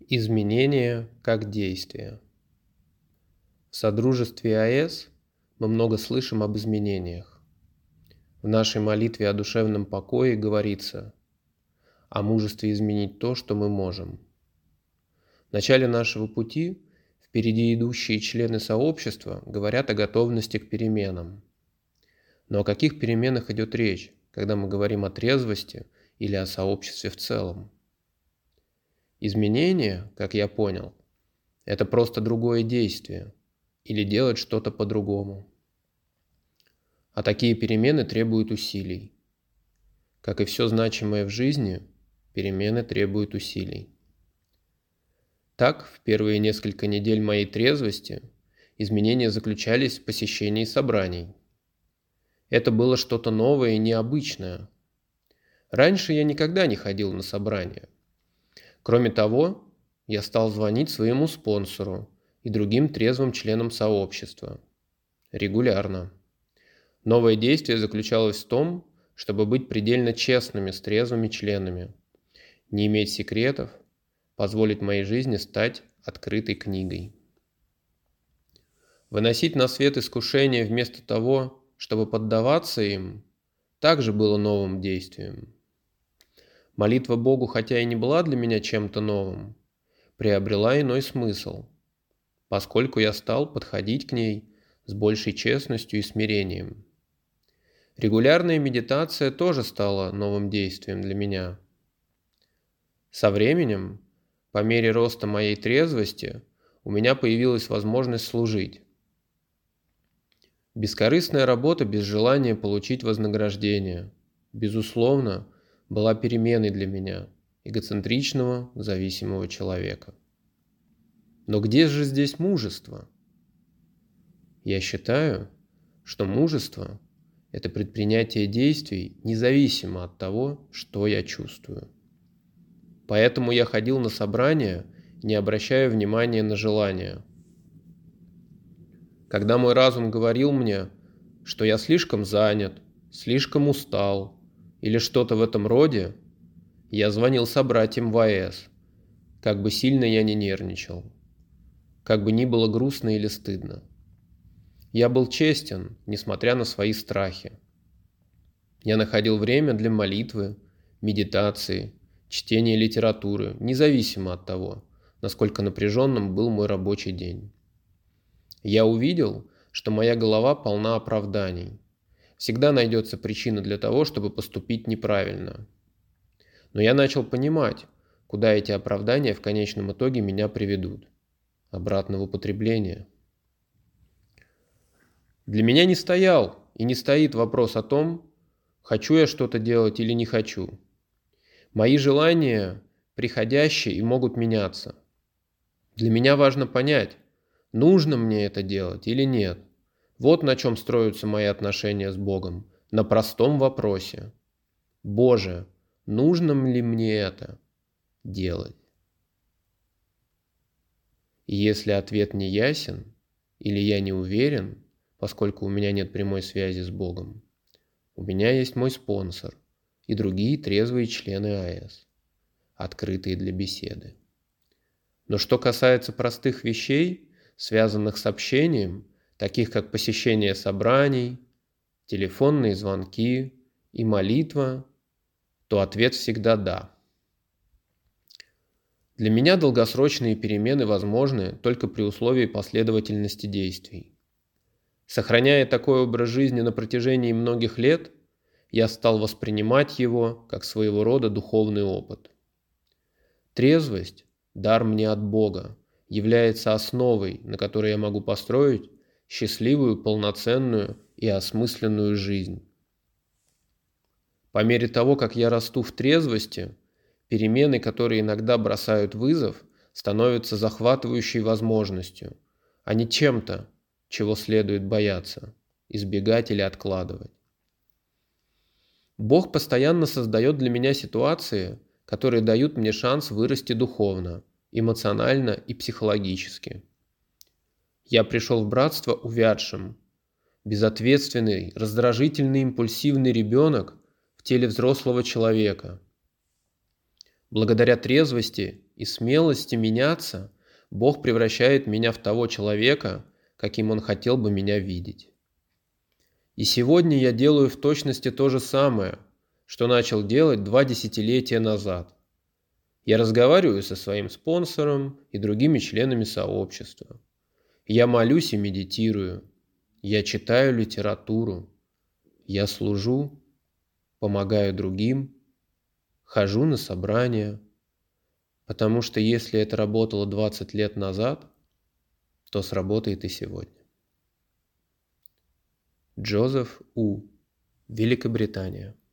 Изменение как действие. В Содружестве АЭС мы много слышим об изменениях. В нашей молитве о душевном покое говорится о мужестве изменить то, что мы можем. В начале нашего пути впереди идущие члены сообщества говорят о готовности к переменам. Но о каких переменах идет речь, когда мы говорим о трезвости или о сообществе в целом? Изменение, как я понял, это просто другое действие или делать что-то по-другому. А такие перемены требуют усилий. Как и все значимое в жизни, перемены требуют усилий. Так, в первые несколько недель моей трезвости изменения заключались в посещении собраний. Это было что-то новое и необычное. Раньше я никогда не ходил на собрания. Кроме того, я стал звонить своему спонсору и другим трезвым членам сообщества. Регулярно. Новое действие заключалось в том, чтобы быть предельно честными с трезвыми членами, не иметь секретов, позволить моей жизни стать открытой книгой. Выносить на свет искушения вместо того, чтобы поддаваться им, также было новым действием. Молитва Богу, хотя и не была для меня чем-то новым, приобрела иной смысл, поскольку я стал подходить к ней с большей честностью и смирением. Регулярная медитация тоже стала новым действием для меня. Со временем, по мере роста моей трезвости, у меня появилась возможность служить. Бескорыстная работа без желания получить вознаграждение, безусловно, была переменой для меня, эгоцентричного, зависимого человека. Но где же здесь мужество? Я считаю, что мужество – это предпринятие действий независимо от того, что я чувствую. Поэтому я ходил на собрания, не обращая внимания на желания. Когда мой разум говорил мне, что я слишком занят, слишком устал или что-то в этом роде, я звонил собратьям в АЭС, как бы сильно я ни нервничал, как бы ни было грустно или стыдно. Я был честен, несмотря на свои страхи. Я находил время для молитвы, медитации, чтения литературы, независимо от того, насколько напряженным был мой рабочий день. Я увидел, что моя голова полна оправданий. Всегда найдется причина для того, чтобы поступить неправильно. Но я начал понимать, куда эти оправдания в конечном итоге меня приведут. Обратно в употребление. Для меня не стоял и не стоит вопрос о том, хочу я что-то делать или не хочу. Мои желания приходящие и могут меняться. Для меня важно понять, нужно мне это делать или нет. Вот на чем строятся мои отношения с Богом. На простом вопросе. Боже, нужно ли мне это делать? И если ответ не ясен, или я не уверен, поскольку у меня нет прямой связи с Богом, у меня есть мой спонсор и другие трезвые члены АЭС, открытые для беседы. Но что касается простых вещей, связанных с общением, таких как посещение собраний, телефонные звонки и молитва, то ответ всегда «да». Для меня долгосрочные перемены возможны только при условии последовательности действий. Сохраняя такой образ жизни на протяжении многих лет, я стал воспринимать его как своего рода духовный опыт. Трезвость, дар мне от Бога, является основой, на которой я могу построить счастливую, полноценную и осмысленную жизнь. По мере того, как я расту в трезвости, перемены, которые иногда бросают вызов, становятся захватывающей возможностью, а не чем-то, чего следует бояться, избегать или откладывать. Бог постоянно создает для меня ситуации, которые дают мне шанс вырасти духовно, эмоционально и психологически. Я пришел в братство увядшим, безответственный, раздражительный, импульсивный ребенок в теле взрослого человека. Благодаря трезвости и смелости меняться Бог превращает меня в того человека, каким Он хотел бы меня видеть. И сегодня я делаю в точности то же самое, что начал делать 2 десятилетия назад. Я разговариваю со своим спонсором и другими членами сообщества. Я молюсь и медитирую. Я читаю литературу. Я служу, помогаю другим, хожу на собрания. Потому что если это работало 20 лет назад, то сработает и сегодня. Джозеф У. Великобритания.